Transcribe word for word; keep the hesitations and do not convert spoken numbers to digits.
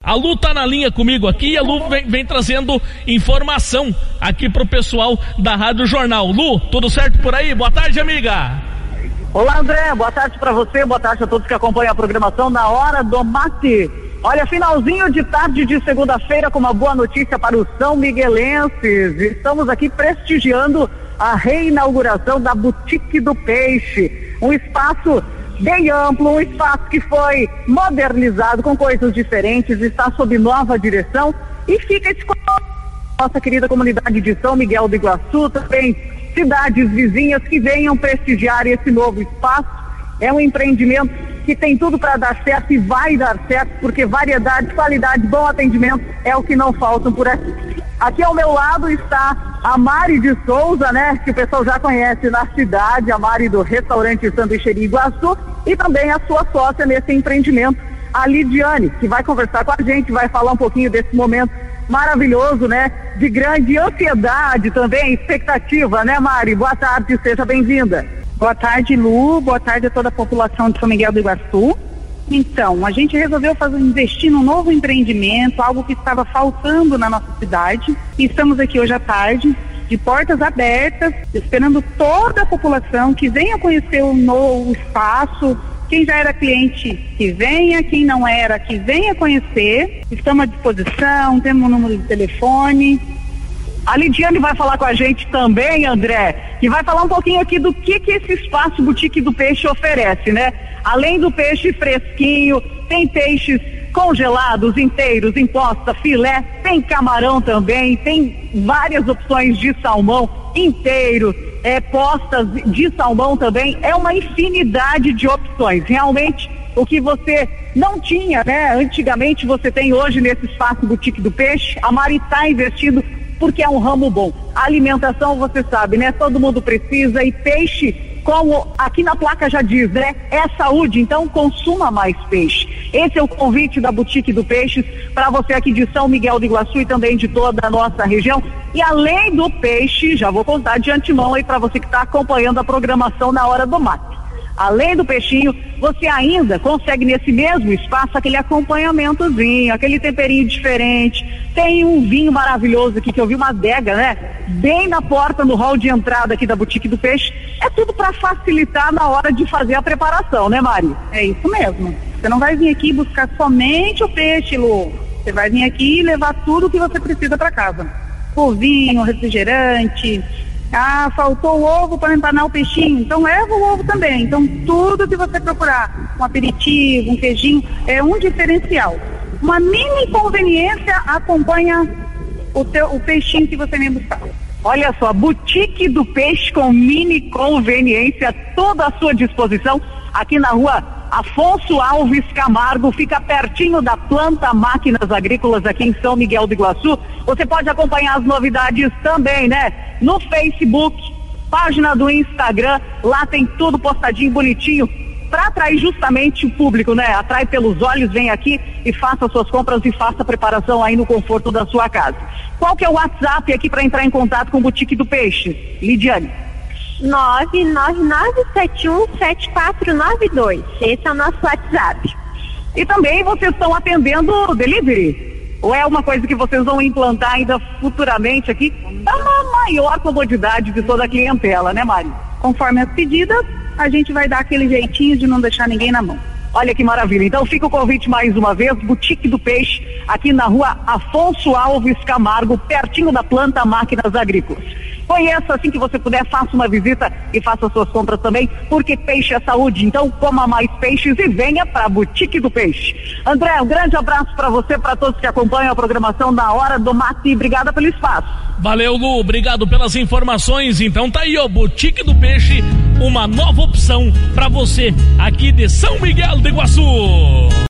A Lu tá na linha comigo aqui e a Lu vem, vem trazendo informação aqui pro pessoal da Rádio Jornal. Lu, tudo certo por aí? Boa tarde, amiga. Olá, André, boa tarde para você, boa tarde a todos que acompanham a programação na Hora do Mate. Olha, finalzinho de tarde de segunda-feira com uma boa notícia para os são miguelenses. Estamos aqui prestigiando a reinauguração da Boutique do Peixe, um espaço bem amplo, um espaço que foi modernizado com coisas diferentes, está sob nova direção e fica esse nossa querida comunidade de São Miguel do Iguaçu, também cidades vizinhas que venham prestigiar esse novo espaço. É um empreendimento que tem tudo para dar certo e vai dar certo, porque variedade, qualidade, bom atendimento é o que não faltam por aqui. Aqui ao meu lado está a Mari de Souza, né, que o pessoal já conhece na cidade, a Mari do restaurante Sanduicheria Iguaçu, e também a sua sócia nesse empreendimento, a Lidiane, que vai conversar com a gente, vai falar um pouquinho desse momento maravilhoso, né, de grande ansiedade também, expectativa, né, Mari? Boa tarde, seja bem-vinda. Boa tarde, Lu, boa tarde a toda a população de São Miguel do Iguaçu. Então, a gente resolveu fazer, investir num novo empreendimento, algo que estava faltando na nossa cidade, e estamos aqui hoje à tarde, de portas abertas, esperando toda a população que venha conhecer o novo espaço. Quem já era cliente, que venha, quem não era, que venha conhecer. Estamos à disposição, temos um número de telefone. A Lidiane vai falar com a gente também, André, que vai falar um pouquinho aqui do que, que esse espaço Boutique do Peixe oferece, né? Além do peixe fresquinho, tem peixes congelados, inteiros, em posta, filé, tem camarão também, tem várias opções de salmão inteiro, é, postas de salmão também, é uma infinidade de opções. Realmente, o que você não tinha, né? Antigamente você tem hoje nesse espaço Boutique do Peixe. A Mari está investindo porque é um ramo bom. A alimentação, você sabe, né? Todo mundo precisa, e peixe, como aqui na placa já diz, né? É saúde, então consuma mais peixe. Esse é o convite da Boutique do Peixe para você aqui de São Miguel do Iguaçu e também de toda a nossa região. E além do peixe, já vou contar de antemão aí para você que está acompanhando a programação na Hora do Mate. Além do peixinho, você ainda consegue nesse mesmo espaço aquele acompanhamentozinho, aquele temperinho diferente. Tem um vinho maravilhoso aqui, que eu vi uma adega, né? Bem na porta, no hall de entrada aqui da Boutique do Peixe. É tudo para facilitar na hora de fazer a preparação, né, Mari? É isso mesmo. Você não vai vir aqui buscar somente o peixe, Lu. Você vai vir aqui e levar tudo o que você precisa para casa. O vinho, refrigerante. Ah, faltou o ovo para empanar o peixinho, então leva o ovo também. Então tudo que você procurar, um aperitivo, um queijinho, é um diferencial. Uma mini conveniência acompanha o, teu, o peixinho que você vem buscar. Olha só, Boutique do Peixe com mini conveniência, toda à sua disposição, aqui na rua Afonso Alves Camargo, fica pertinho da Planta Máquinas Agrícolas aqui em São Miguel do Iguaçu. Você pode acompanhar as novidades também, né? No Facebook, página do Instagram, lá tem tudo postadinho, bonitinho, para atrair justamente o público, né? Atrai pelos olhos, vem aqui e faça suas compras e faça a preparação aí no conforto da sua casa. Qual que é o WhatsApp aqui para entrar em contato com o Boutique do Peixe, Lidiane? nove nove nove sete um sete quatro nove dois. Esse é o nosso WhatsApp. E também vocês estão atendendo delivery? Ou é uma coisa que vocês vão implantar ainda futuramente aqui para uma maior comodidade de toda a clientela, né, Mari? Conforme as pedidas, a gente vai dar aquele jeitinho de não deixar ninguém na mão. Olha que maravilha. Então fica o convite mais uma vez, Boutique do Peixe, aqui na rua Afonso Alves Camargo, pertinho da Planta Máquinas Agrícolas. Conheça, assim que você puder, faça uma visita e faça suas compras também, porque peixe é saúde, então coma mais peixes e venha para a Boutique do Peixe. André, um grande abraço para você, para todos que acompanham a programação na Hora do Mate, e obrigada pelo espaço. Valeu, Lu, obrigado pelas informações. Então tá aí, ó, Boutique do Peixe, uma nova opção para você aqui de São Miguel do Iguaçu.